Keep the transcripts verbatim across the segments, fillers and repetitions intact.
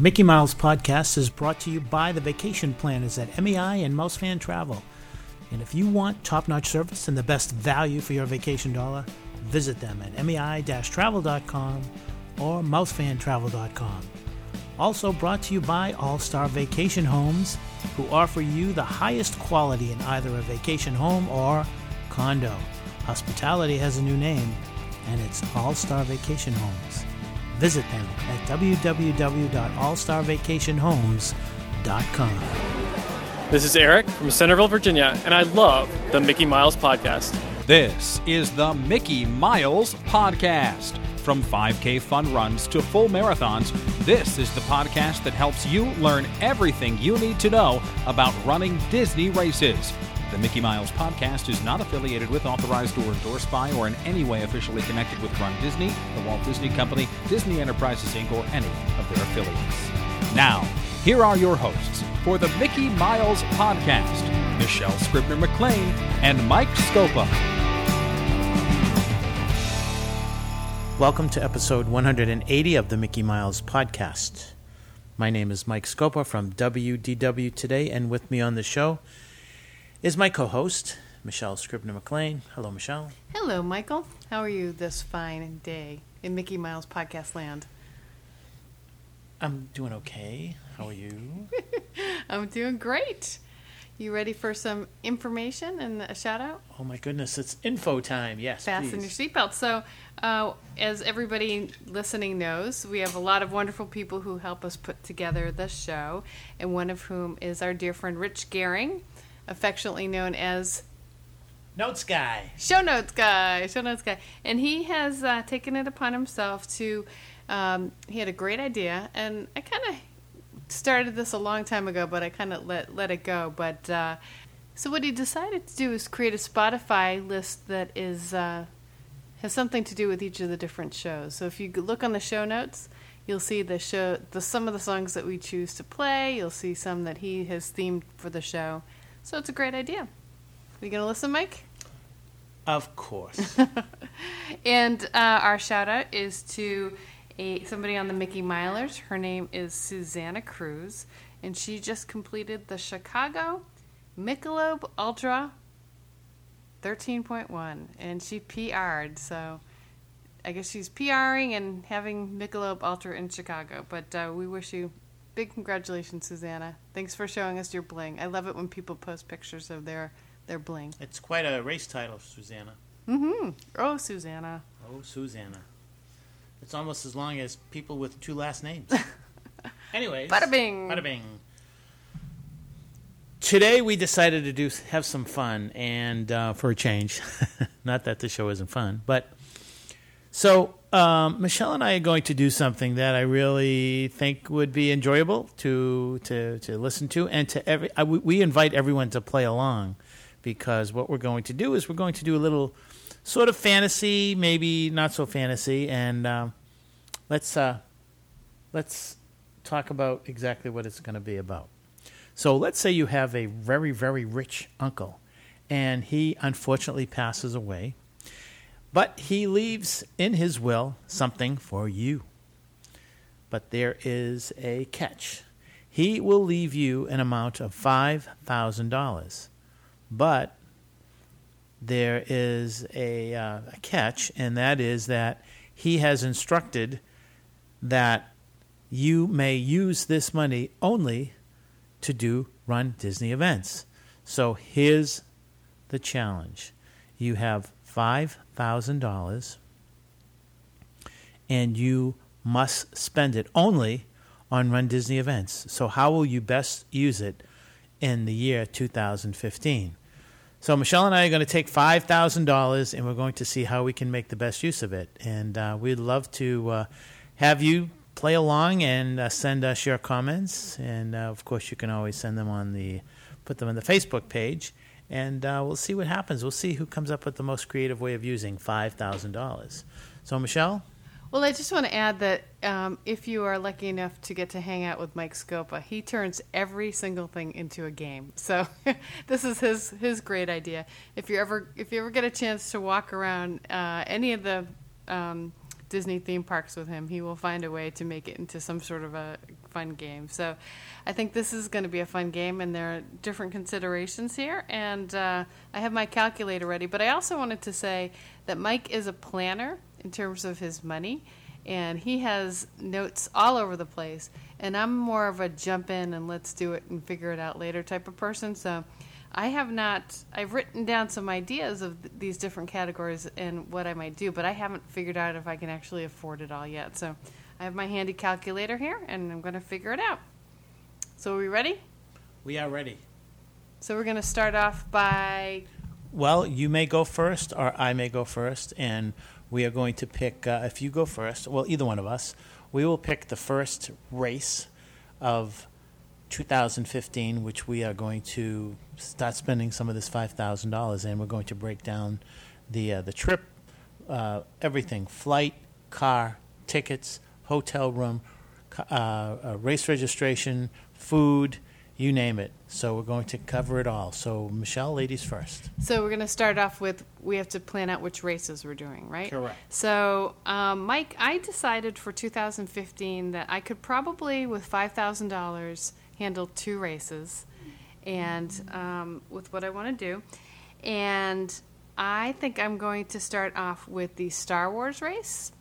Mickey Miles Podcast is brought to you by the Vacation Planners at M E I and Mousefan Travel. And if you want top-notch service and the best value for your vacation dollar, visit them at mei dash travel dot com or mousefan travel dot com. Also brought to you by All-Star Vacation Homes, who offer you the highest quality in either a vacation home or condo. Hospitality has a new name, and it's All-Star Vacation Homes. Visit them at w w w dot all star vacation homes dot com. This is Eric from Centerville, Virginia, and I love the Mickey Miles Podcast. This is the Mickey Miles Podcast. From five K fun runs to full marathons, this is the podcast that helps you learn everything you need to know about running Disney races. The Mickey Miles Podcast is not affiliated with, authorized, or endorsed by, or in any way officially connected with Run Disney, the Walt Disney Company, Disney Enterprises, Incorporated, or any of their affiliates. Now, here are your hosts for the Mickey Miles Podcast, Michelle Scribner-McLean and Mike Scopa. Welcome to episode one hundred eighty of the Mickey Miles Podcast. My name is Mike Scopa from W D W Today, and with me on the show is my co-host, Michelle Scribner-McLean. Hello, Michelle. Hello, Michael. How are you this fine day in Mickey Miles Podcast land? I'm doing okay. How are you? I'm doing great. You ready for some information and a shout-out? Oh, my goodness. It's info time. Yes, Fasten please. your seatbelt. So, uh, as everybody listening knows, we have a lot of wonderful people who help us put together the show, and one of whom is our dear friend Rich Gehring, affectionately known as Notes Guy. Show Notes Guy. Show Notes Guy. And he has uh, taken it upon himself to, um, he had a great idea, and I kind of started this a long time ago, but I kind of let, let it go. But uh, so what he decided to do is create a Spotify list that is uh, has something to do with each of the different shows. So if you look on the show notes, you'll see the show, the some of the songs that we choose to play. You'll see some that he has themed for the show. So it's a great idea. Are you going to listen, Mike? Of course. And uh, our shout-out is to a somebody on the Mickey Milers. Her name is Susanna Cruz, and she just completed the Chicago Michelob Ultra thirteen point one, and she P R'd. So I guess she's PRing and having Michelob Ultra in Chicago. But uh, we wish you big congratulations, Susanna. Thanks for showing us your bling. I love it when people post pictures of their, their bling. It's quite a race title, Susanna. Mm-hmm. Oh, Susanna. Oh, Susanna. It's almost as long as people with two last names. Anyways. Bada bing. Bada bing. Today we decided to do have some fun, and uh, for a change. Not that the show isn't fun, but so um, Michelle and I are going to do something that I really think would be enjoyable to to, to listen to, and to every. Uh, we, we invite everyone to play along, because what we're going to do is we're going to do a little sort of fantasy, maybe not so fantasy, and um, let's uh, let's talk about exactly what it's going to be about. So let's say you have a very, very rich uncle, and he unfortunately passes away, but he leaves in his will something for you. But there is a catch. He will leave you an amount of five thousand dollars, but there is a, uh, a catch, and that is that he has instructed that you may use this money only to do Run Disney events. So here's the challenge. You have five thousand dollars, and you must spend it only on Run Disney events. So how will you best use it in the year two thousand fifteen? So Michelle and I are going to take five thousand dollars, and we're going to see how we can make the best use of it. And uh, we'd love to uh, have you play along and uh, send us your comments. And, uh, of course, you can always send them on the, put them on the Facebook page. And uh, we'll see what happens. We'll see who comes up with the most creative way of using five thousand dollars. So, Michelle? Well, I just want to add that um, if you are lucky enough to get to hang out with Mike Scopa, he turns every single thing into a game. So this is his his great idea. If you ever if you ever get a chance to walk around uh, any of the um, Disney theme parks with him, he will find a way to make it into some sort of a fun game. So I think this is going to be a fun game, and there are different considerations here. And uh, I have my calculator ready. But I also wanted to say that Mike is a planner in terms of his money, and he has notes all over the place. And I'm more of a jump in and let's do it and figure it out later type of person. So I have not, I've written down some ideas of th- these different categories and what I might do, but I haven't figured out if I can actually afford it all yet. So I have my handy calculator here, and I'm going to figure it out. So are we ready? We are ready. So we're going to start off by... Well, you may go first, or I may go first, and we are going to pick, uh, if you go first, well, either one of us, we will pick the first race of two thousand fifteen, which we are going to start spending some of this five thousand dollars in. We're going to break down the uh, the trip, uh, everything, flight, car, tickets, hotel room, uh, uh, race registration, food, you name it. So we're going to cover it all. So, Michelle, ladies first. So we're going to start off with, we have to plan out which races we're doing, right? Correct. So, um, Mike, I decided for two thousand fifteen that I could probably, with five thousand dollars, handle two races, and um, with what I want to do. And I think I'm going to start off with the Star Wars race.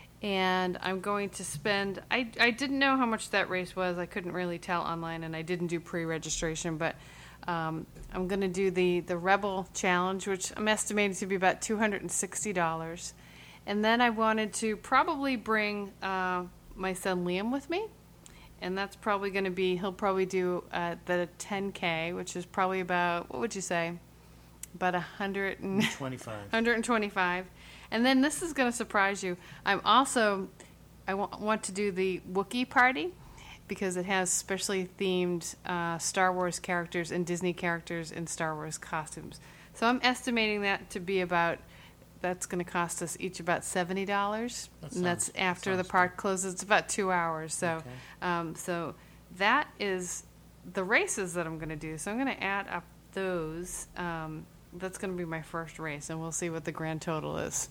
And I'm going to spend, I, I didn't know how much that race was. I couldn't really tell online, and I didn't do pre-registration, but um, I'm going to do the, the Rebel Challenge, which I'm estimating to be about two hundred sixty dollars. And then I wanted to probably bring uh, my son Liam with me, and that's probably going to be, he'll probably do uh, the ten K, which is probably about, what would you say, about one hundred twenty-five. one hundred twenty-five. And then this is going to surprise you. I'm also, I w- want to do the Wookiee party because it has specially themed uh, Star Wars characters and Disney characters in Star Wars costumes. So I'm estimating that to be about, that's going to cost us each about seventy dollars. That And that's sounds- after the sounds park closes. It's about two hours. So, Okay. um, so that is the races that I'm going to do. So I'm going to add up those. Um, that's going to be my first race, and we'll see what the grand total is.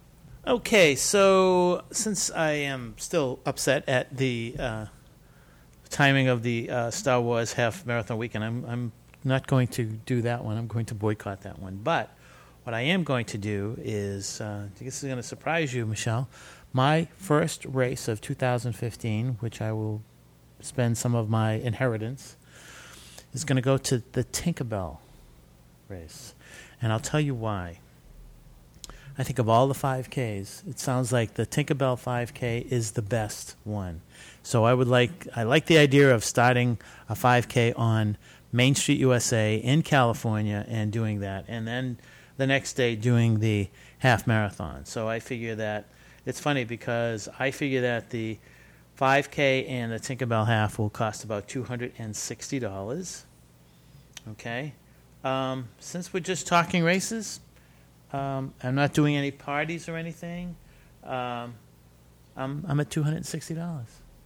Okay, so since I am still upset at the uh, timing of the uh, Star Wars Half Marathon Weekend, I'm I'm not going to do that one. I'm going to boycott that one. But what I am going to do is, uh, this is going to surprise you, Michelle, my first race of two thousand fifteen, which I will spend some of my inheritance, is going to go to the Tinkerbell race. And I'll tell you why. I think of all the five Ks, it sounds like the Tinkerbell five K is the best one. So I would like, I like the idea of starting a five K on Main Street, U S A in California and doing that. And then the next day doing the half marathon. So I figure that, it's funny because I figure that the five K and the Tinkerbell half will cost about two hundred sixty dollars. Okay. Um, since we're just talking races, Um, I'm not doing any parties or anything. Um, I'm I'm at two hundred and sixty dollars.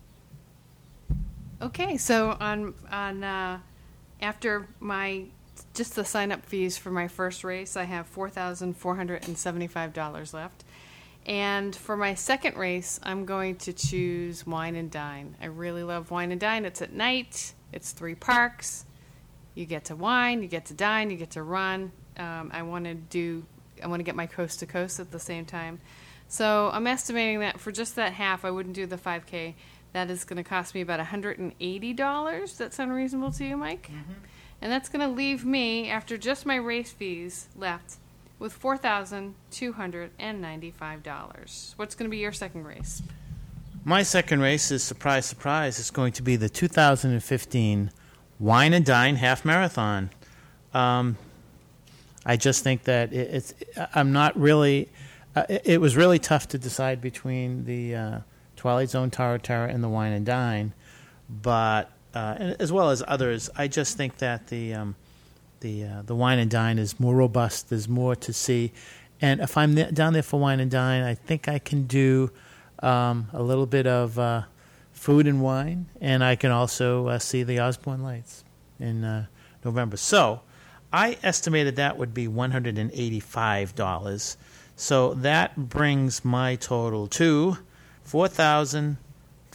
Okay, so on on uh, after my just the sign up fees for my first race, I have four thousand four hundred and seventy five dollars left, and for my second race, I'm going to choose Wine and Dine. I really love Wine and Dine. It's at night. It's three parks. You get to wine, you get to dine, you get to run. Um, I want to do. I want to get my coast to coast at the same time. So I'm estimating that for just that half, I wouldn't do the five K. That is going to cost me about one hundred eighty dollars. Does that sound reasonable to you, Mike? Mm-hmm. And that's going to leave me, after just my race fees left, with four thousand two hundred ninety-five dollars. What's going to be your second race? My second race is, surprise, surprise, it's going to be the two thousand fifteen Wine and Dine Half Marathon. Um, I just think that it, it's. I'm not really. Uh, it, it was really tough to decide between the uh, Twilight Zone Tara Tara and the Wine and Dine, but uh, as well as others, I just think that the um, the uh, the Wine and Dine is more robust. There's more to see, and if I'm th- down there for Wine and Dine, I think I can do um, a little bit of uh, food and wine, and I can also uh, see the Osborne Lights in uh, November. So I estimated that would be one hundred eighty-five dollars. So that brings my total to four thousand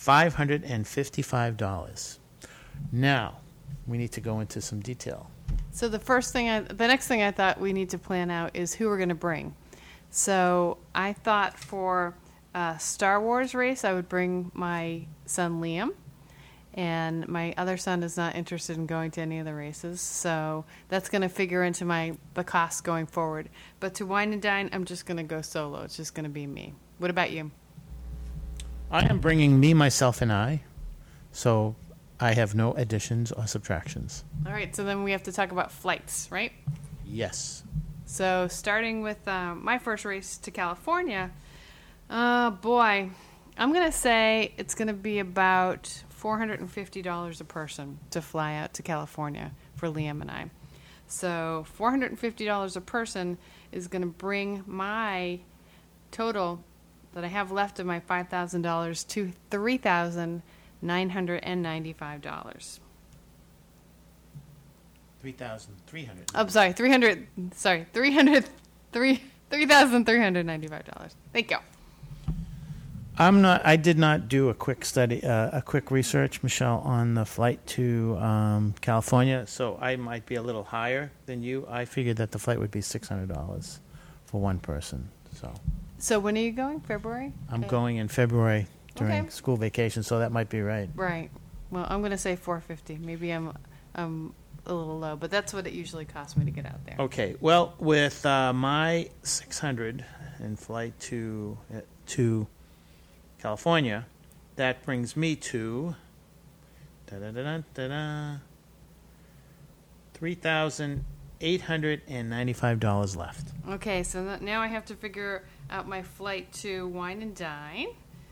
five hundred fifty-five dollars. Now, we need to go into some detail. So the first thing, I, the next thing I thought we need to plan out is who we're going to bring. So I thought for a Star Wars race, I would bring my son Liam. And my other son is not interested in going to any of the races, so that's going to figure into my the cost going forward. But to Wine and Dine, I'm just going to go solo. It's just going to be me. What about you? I am bringing me, myself, and I, so I have no additions or subtractions. All right, so then we have to talk about flights, right? Yes. So starting with uh, my first race to California, uh, boy, I'm going to say it's going to be about four hundred fifty dollars a person to fly out to California for Liam and I. So four hundred fifty dollars a person is going to bring my total that I have left of my five thousand dollars to three thousand nine hundred ninety-five dollars. three thousand three hundred dollars. I'm sorry, three hundred. Sorry, three hundred. Three three thousand three hundred ninety-five dollars. Thank you. I'm not. I did not do a quick study, uh, a quick research, Michelle, on the flight to um, California. So I might be a little higher than you. I figured that the flight would be six hundred dollars for one person. So. So when are you going? February? I'm Okay. going in February during Okay. school vacation, so that might be right. Right. Well, I'm going to say four hundred fifty dollars. Maybe I'm I'm a little low, but that's what it usually costs me to get out there. Okay. Well, with uh, my six hundred in flight to uh, to California, that brings me to da da da da da da three thousand eight hundred and ninety-five dollars left. Okay, so th- now I have to figure out my flight to Wine and Dine.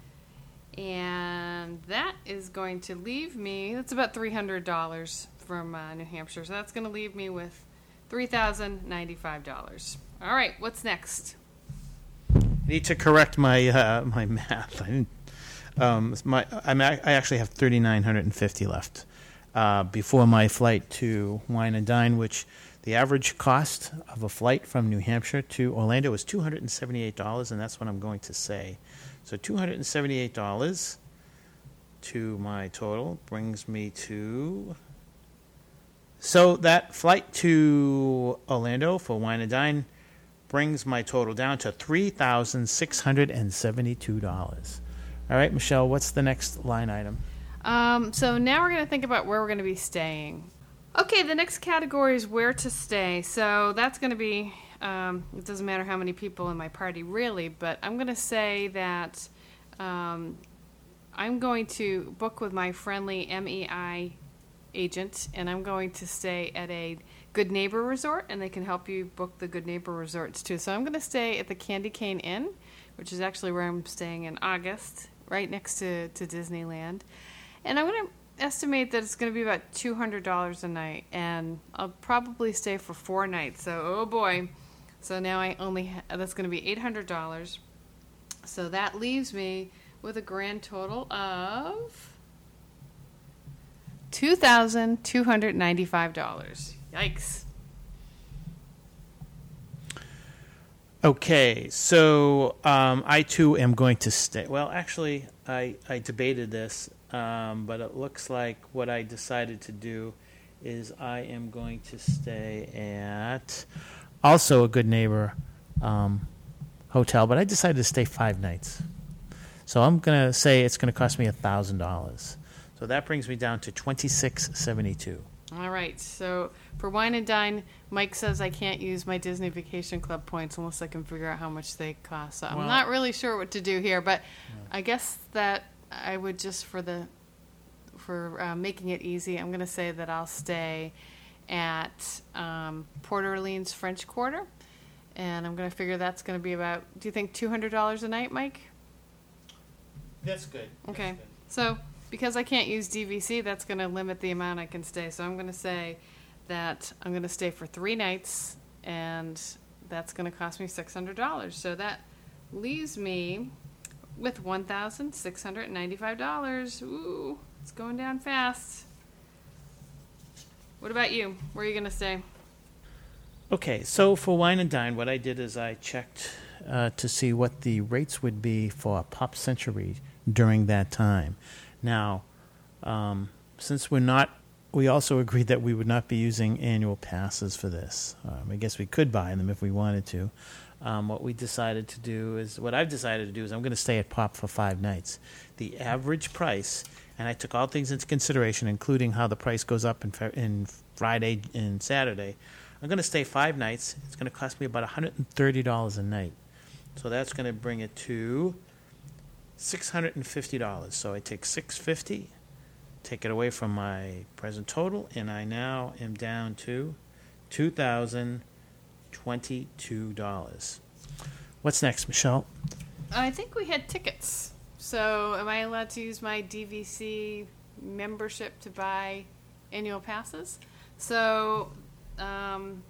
And that is going to leave me, that's about three hundred dollars from uh, New Hampshire. So that's going to leave me with three thousand ninety-five dollars. All right, what's next? I need to correct my uh, my math. I didn't, um, my I'm, I actually have three thousand nine hundred fifty left uh, before my flight to Wine and Dine, which the average cost of a flight from New Hampshire to Orlando is two hundred seventy-eight dollars, and that's what I'm going to say. So two hundred seventy-eight dollars to my total brings me to... So that flight to Orlando for Wine and Dine brings my total down to three thousand six hundred seventy-two dollars. All right, Michelle, what's the next line item? Um, so now we're going to think about where we're going to be staying. Okay, the next category is where to stay. So that's going to be, um, it doesn't matter how many people in my party really, but I'm going to say that um, I'm going to book with my friendly M E I agent, and I'm going to stay at a Good Neighbor Resort, and they can help you book the Good Neighbor Resorts too. So I'm going to stay at the Candy Cane Inn, which is actually where I'm staying in August, right next to, to Disneyland. And I'm going to estimate that it's going to be about two hundred dollars a night, and I'll probably stay for four nights. So, oh boy. So now I only, ha- that's going to be eight hundred dollars. So that leaves me with a grand total of two thousand two hundred ninety-five dollars. Yikes. Okay, so um, I too am going to stay. Well, actually, I, I debated this, um, but it looks like what I decided to do is I am going to stay at also a Good Neighbor um, hotel, but I decided to stay five nights. So I'm going to say it's going to cost me one thousand dollars. So that brings me down to twenty-six seventy-two. All right. So for Wine and Dine, Mike says I can't use my Disney Vacation Club points unless I can figure out how much they cost. So I'm Well- not really sure what to do here, but I guess that I would just for the for uh, making it easy, I'm going to say that I'll stay at um, Port Orleans French Quarter, and I'm going to figure that's going to be about. Do you think two hundred dollars a night, Mike? That's good. Okay. So because I can't use D V C, that's going to limit the amount I can stay. So I'm going to say that I'm going to stay for three nights, and that's going to cost me six hundred dollars. So that leaves me with one thousand six hundred ninety-five dollars. Ooh, it's going down fast. What about you? Where are you going to stay? Okay, so for Wine and Dine, what I did is I checked uh, to see what the rates would be for Pop Century during that time. Now, um, since we're not, we also agreed that we would not be using annual passes for this. Um, I guess we could buy them if we wanted to. Um, what we decided to do is, what I've decided to do is I'm going to stay at Pop for five nights. The average price, and I took all things into consideration, including how the price goes up in, in Friday and Saturday. I'm going to stay five nights. It's going to cost me about one hundred thirty dollars a night. So that's going to bring it to six hundred fifty dollars. So I take six hundred fifty dollars, take it away from my present total, and I now am down to two thousand twenty-two dollars. What's next, Michelle? I think we had tickets. So am I allowed to use my D V C membership to buy annual passes? So um,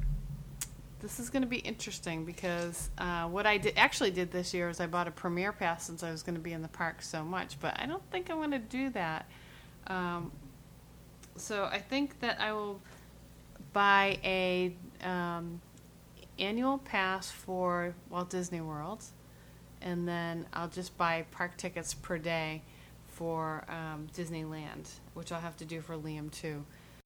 this is going to be interesting because uh, what I did, actually did this year is I bought a premiere pass since I was going to be in the park so much, but I don't think I'm going to do that. Um, so I think that I will buy a um, annual pass for Walt Disney World, and then I'll just buy park tickets per day for um, Disneyland, which I'll have to do for Liam too.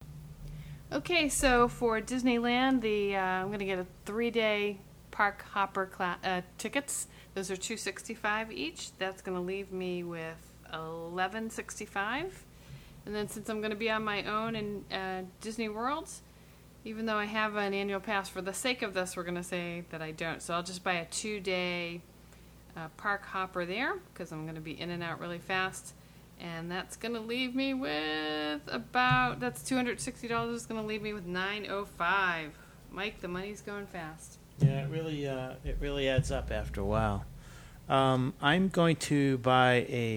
Okay, so for Disneyland, the uh, I'm going to get a three-day park hopper cla- uh, tickets. Those are two hundred sixty-five dollars each. That's going to leave me with eleven hundred sixty-five dollars. And then since I'm going to be on my own in uh, Disney World, even though I have an annual pass, for the sake of this, we're going to say that I don't. So I'll just buy a two-day uh, park hopper there because I'm going to be in and out really fast. And that's going to leave me with about, that's two hundred sixty dollars. It's going to leave me with nine hundred five dollars. Mike, the money's going fast. Yeah, it really, uh, it really adds up after a while. Um, I'm going to buy a,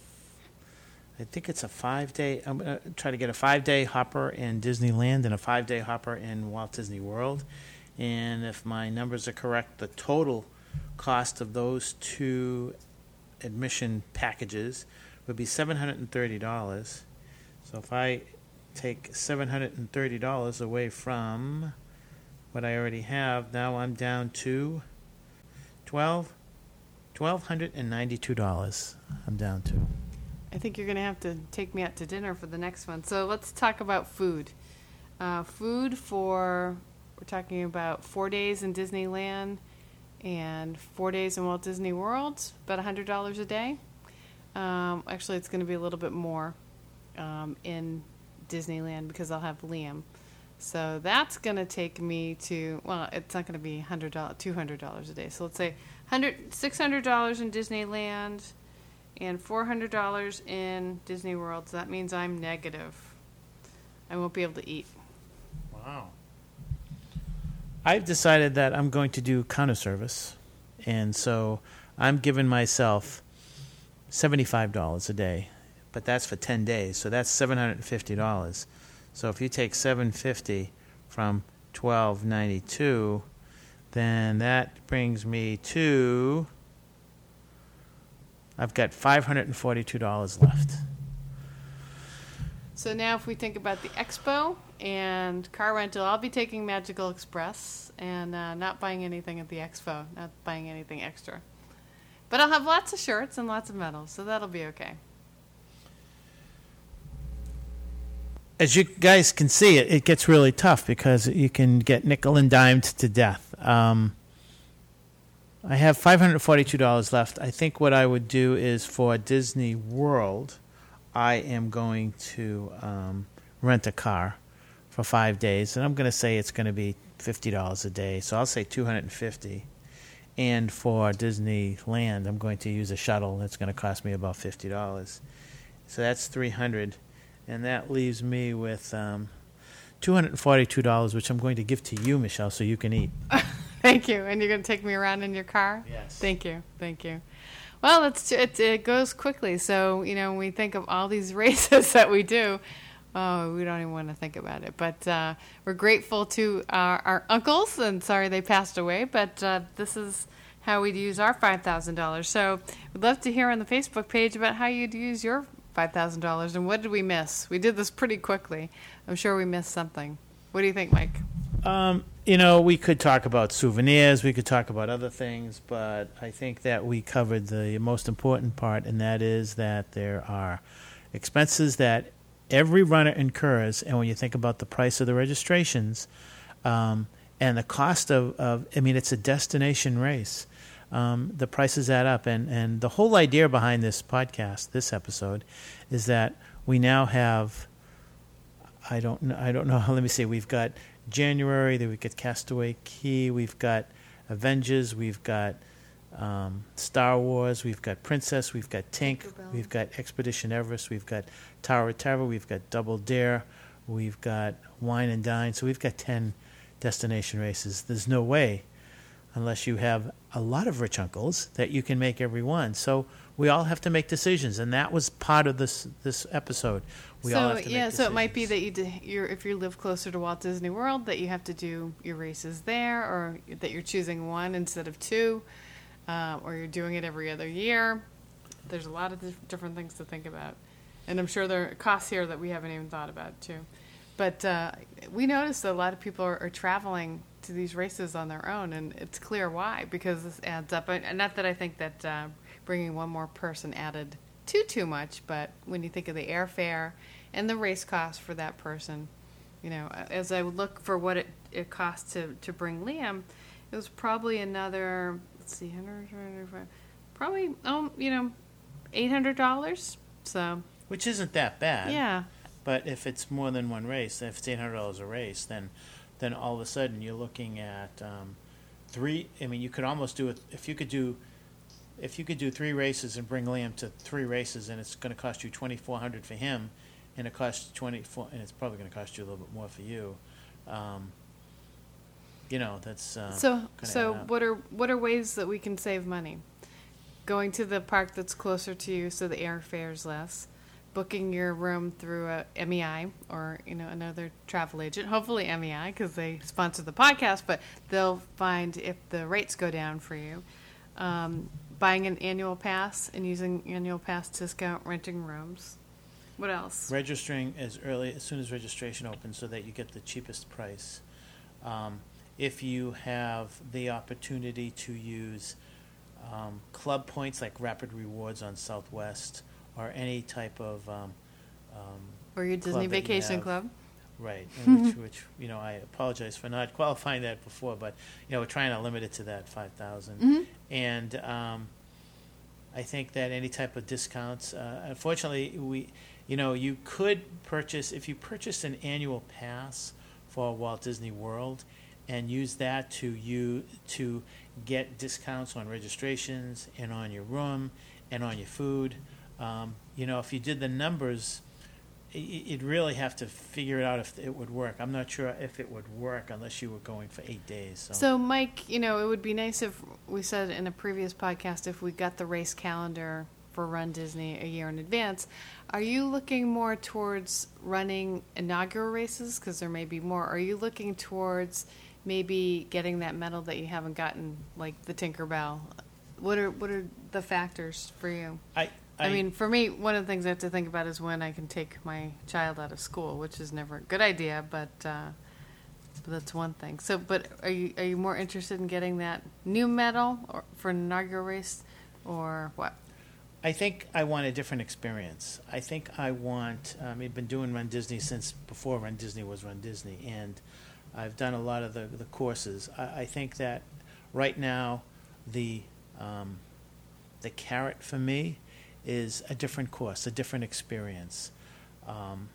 I think it's a five-day, I'm going to try to get a five-day hopper in Disneyland and a five-day hopper in Walt Disney World. And if my numbers are correct, the total cost of those two admission packages would be seven hundred thirty dollars. So if I take seven hundred thirty dollars away from what I already have, now I'm down to twelve hundred ninety-two dollars. I'm down to. I think you're going to have to take me out to dinner for the next one. So let's talk about food. Uh, food for, we're talking about four days in Disneyland and four days in Walt Disney World, about one hundred dollars a day. Um, actually, it's going to be a little bit more um, in Disneyland because I'll have Liam. So that's going to take me to, well, it's not going to be one hundred dollars, two hundred dollars a day. So let's say one hundred, six hundred dollars in Disneyland and four hundred dollars in Disney World. So that means I'm negative. I won't be able to eat. Wow. I've decided that I'm going to do counter service. And so I'm giving myself seventy-five dollars a day, but that's for ten days, so that's seven hundred fifty dollars. So if you take seven hundred fifty dollars from twelve ninety-two, then that brings me to, I've got five hundred forty-two dollars left. So now if we think about the expo and car rental, I'll be taking Magical Express and uh, not buying anything at the expo, not buying anything extra. But I'll have lots of shirts and lots of medals, so that'll be okay. As you guys can see, it, it gets really tough because you can get nickel and dimed to death. Um, I have five hundred forty-two dollars left. I think what I would do is for Disney World, I am going to um, rent a car for five days. And I'm going to say it's going to be fifty dollars a day. So I'll say two hundred fifty dollars. And for Disneyland, I'm going to use a shuttle. That's going to cost me about fifty dollars. So that's three hundred dollars. And that leaves me with um, two hundred forty-two dollars, which I'm going to give to you, Michelle, so you can eat. Thank you. And you're going to take me around in your car? Yes. Thank you. Thank you. Well, it's, it, it goes quickly. So, you know, when we think of all these races that we do, oh, we don't even want to think about it. But uh, we're grateful to our, our uncles, and sorry they passed away, but uh, this is how we'd use our five thousand dollars. So we'd love to hear on the Facebook page about how you'd use your five thousand dollars and what did we miss. We did this pretty quickly. I'm sure we missed something. What do you think, Mike? Um, you know, we could talk about souvenirs, we could talk about other things, but I think that we covered the most important part, and that is that there are expenses that every runner incurs, and when you think about the price of the registrations um, and the cost of, of, I mean, it's a destination race. Um, the prices add up, and, and the whole idea behind this podcast, this episode, is that we now have, I don't know, I don't know, let me see, we've got January, then we've got Castaway Cay, we've got Avengers, we've got um, Star Wars, we've got Princess, we've got Tink, we've got Expedition Everest, we've got Tower of Terror, we've got Double Dare, we've got Wine and Dine. So we've got ten destination races. There's no way, unless you have a lot of rich uncles, that you can make every one. So we all have to make decisions, and that was part of this this episode. We so all have to yeah, make so it might be decisions. that you d- you're if you live closer to Walt Disney World, that you have to do your races there, or that you're choosing one instead of two, uh, or you're doing it every other year. There's a lot of dif- different things to think about, and I'm sure there are costs here that we haven't even thought about too. But uh, we noticed that a lot of people are, are traveling to these races on their own, and it's clear why, because this adds up. And not that I think that uh, bringing one more person added too too much, but when you think of the airfare and the race cost for that person, you know, as I would look for what it, it costs to, to bring Liam, it was probably another, let's see, probably, um, you know, eight hundred dollars. So, Which isn't that bad. yeah. But if it's more than one race, if it's eight hundred dollars a race, then then all of a sudden you're looking at um, three. I mean, you could almost do it if you could do if you could do three races and bring Liam to three races, and it's going to cost you twenty four hundred for him, and it costs twenty four, and it's probably going to cost you a little bit more for you. Um, you know, that's uh, So, gonna so add up. what are what are ways that we can save money? Going to the park that's closer to you, so the airfare is less. Booking your room through a M E I or you know another travel agent. Hopefully M E I, because they sponsor the podcast, but they'll find if the rates go down for you. Um, buying an annual pass and using annual pass discount, renting rooms. What else? Registering as early as soon as registration opens, so that you get the cheapest price. Um, if you have the opportunity to use um, club points like Rapid Rewards on Southwest, or any type of um, um, Or your club Disney that you Vacation have. Club. Right, and which, which you know, I apologize for not qualifying that before, but you know, we're trying to limit it to that five thousand. Mhm. And um, I think that any type of discounts, uh, unfortunately, we, you know, you could purchase if you purchased an annual pass for Walt Disney World, and use that to you to get discounts on registrations and on your room and on your food. Um, you know, if you did the numbers, y- you'd really have to figure it out if it would work. I'm not sure if it would work unless you were going for eight days. So, So, Mike, you know, it would be nice if we said in a previous podcast if we got the race calendar for Run Disney a year in advance. Are you looking more towards running inaugural races? Because there may be more. Are you looking towards maybe getting that medal that you haven't gotten, like the Tinkerbell? What are what are the factors for you? I, I, mean, for me, one of the things I have to think about is when I can take my child out of school, which is never a good idea, but, uh, but that's one thing. So, but are you are you more interested in getting that new medal or for an inaugural race, or what? I think I want a different experience. I think I want. Um, I've been doing Run Disney since before Run Disney was Run Disney, and I've done a lot of the the courses. I, I think that right now, the um, the carrot for me is a different course, a different experience. Um,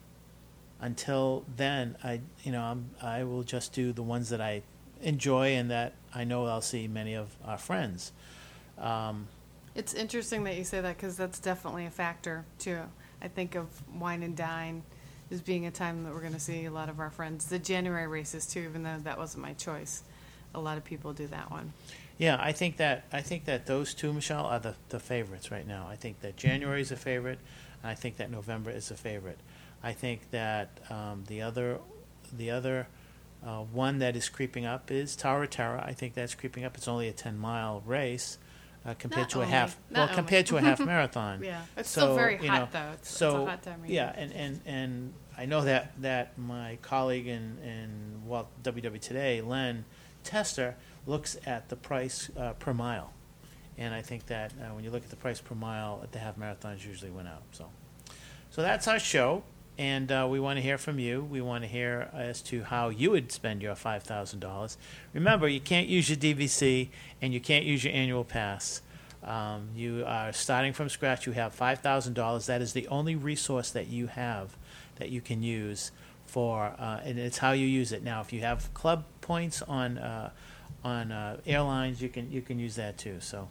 until then, I you know I'm, I will just do the ones that I enjoy and that I know I'll see many of our friends. Um, It's interesting that you say that because that's definitely a factor too. I think of Wine and Dine as being a time that we're going to see a lot of our friends. The January races too, even though that wasn't my choice. A lot of people do that one. Yeah, I think that I think that those two, Michelle, are the, the favorites right now. I think that January is a favorite, and I think that November is a favorite. I think that um, the other the other uh, one that is creeping up is Tower of Terror. I think that's creeping up. It's only a ten mile race, uh, compared Not to a only. half. Not Well, only. compared to a half marathon. Yeah, it's So, still very you hot know, though. It's, so it's a hot time of year. yeah, and, and, and I know that that my colleague in in Walt W W Today, Len Tester, looks at the price uh, per mile, and I think that uh, when you look at the price per mile at the half marathons, usually went out. So, so that's our show. And uh, we want to hear from you. We want to hear as to how you would spend your five thousand dollars. Remember, you can't use your D V C and you can't use your annual pass. Um, you are starting from scratch. You have five thousand dollars. That is the only resource that you have that you can use for, uh, and it's how you use it. Now, if you have club points on uh, on uh, airlines, you can you can use that too. So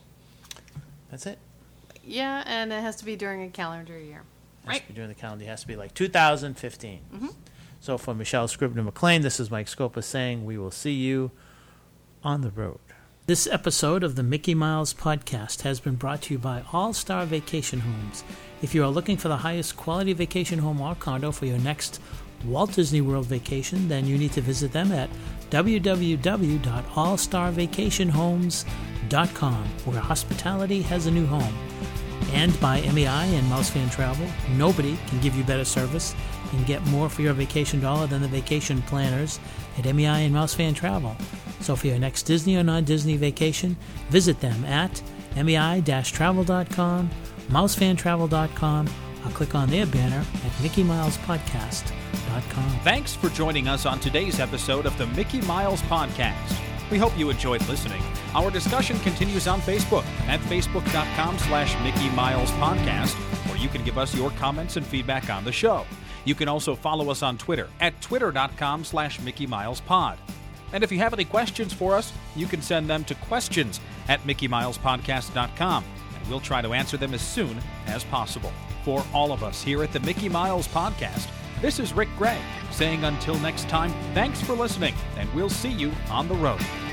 that's it. Yeah, and it has to be during a calendar year. Has Right. to be during the calendar. It has to be like two thousand fifteen. Mm-hmm. So for Michelle Scribner McLean, this is Mike Scopa saying we will see you on the road. This episode of the Mickey Miles Podcast has been brought to you by All Star Vacation Homes. If you are looking for the highest quality vacation home or condo for your next Walt Disney World vacation, then you need to visit them at w w w dot all star vacation homes dot com, where hospitality has a new home. And by M E I and Mouse Fan Travel, nobody can give you better service and get more for your vacation dollar than the vacation planners at M E I and Mouse Fan Travel. So for your next Disney or non-Disney vacation, visit them at M E I travel dot com, mouse fan travel dot com, or click on their banner at mickey miles podcast dot com. Thanks for joining us on today's episode of the Mickey Miles Podcast. We hope you enjoyed listening. Our discussion continues on Facebook at facebook.com slash Mickey Miles Podcast, where you can give us your comments and feedback on the show. You can also follow us on Twitter at twitter.com slash Mickey Miles Pod. And if you have any questions for us, you can send them to questions at mickey miles podcast dot com, and we'll try to answer them as soon as possible. For all of us here at the Mickey Miles Podcast, this is Rick Gray saying until next time, thanks for listening, and we'll see you on the road.